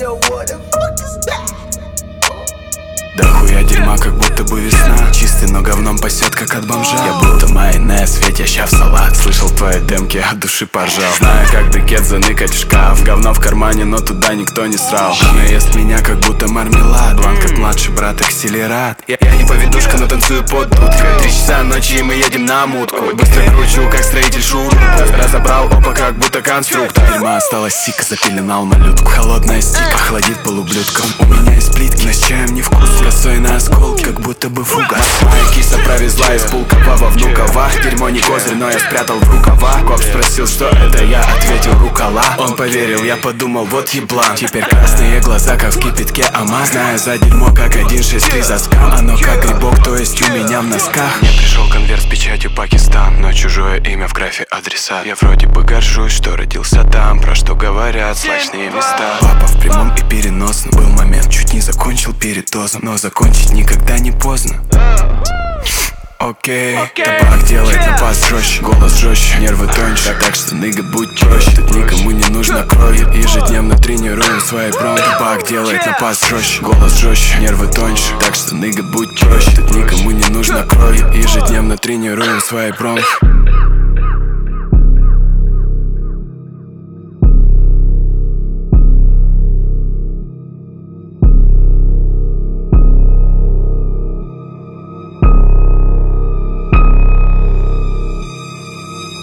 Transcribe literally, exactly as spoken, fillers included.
Yo, what the fuck is that? Да хуя дерьма, как будто бы весна. Чистый, но говном пасет, как от бомжа. Я будто майонез, светяща в салат. Слышал твои демки, от души поржал. Знаю, как декет заныкать в шкаф. Говно в кармане, но туда никто не срал. Она ест меня, как будто мармелад. Бланк, как младший брат, акселерат. Я, я не поведушка, но танцую под дудку. Три часа ночи, и мы едем на мутку. Быстро кручу, как строитель шуру. Разобрал опа, как будто конструктор. Дерьма осталась сика, запеленал малютку. Холодная стика, охладит полублюдком. У меня есть плитки, но с чаем не вкус. Косой на осколки, как будто бы фугас. Моя киса провезла из Пулково в Внуково. Дерьмо не козырь, но я спрятал в рукава. Коп спросил, что это я, ответил рукола. Он поверил, я подумал, вот еблан. Теперь красные глаза, как в кипятке АМАЗ. Знаю за дерьмо, как один шесть три за скам. Оно как грибок, то есть у меня в носках. Мне пришел конверт с печатью Пакистан, но чужое имя в графе адреса. Я вроде бы горжусь, что родился там. Про что говорят злачные места. Папа в прямом и переносном. Был момент, чуть не закончил передозом, но закончить никогда не поздно. Окей, okay. Табак делает напас жестче, голос жестче, нервы тоньше. Так что, ныга, будь проще. Тут никому не нужна кровь. Ежедневно тренируем свои бронхи. Табак делает напас жестче, голос жестче, нервы тоньше. Так что, ныга, будь проще. Тут никому не нужна кровь. Ежедневно тренируем свои бронхи.